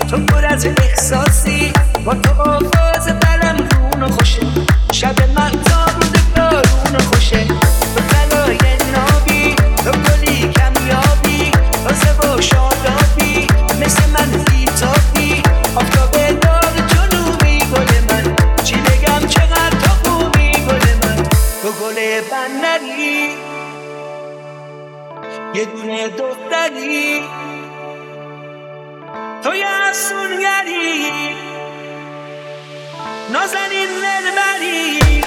تو پر از احساسی، با تو آواز دلم رون خوشه، شب مهتاب روز بارون خوشه. تو طلای نابی، تو گلی کمیابی، تازه و شادابی، مثل من بیتابی، آفتاب داغ جنوبی. گل من چی بگم چقدر تو خوبی، گل من تو گل بندری، یه دونه دختری، تو یه افسونگری، نازنین دلبری.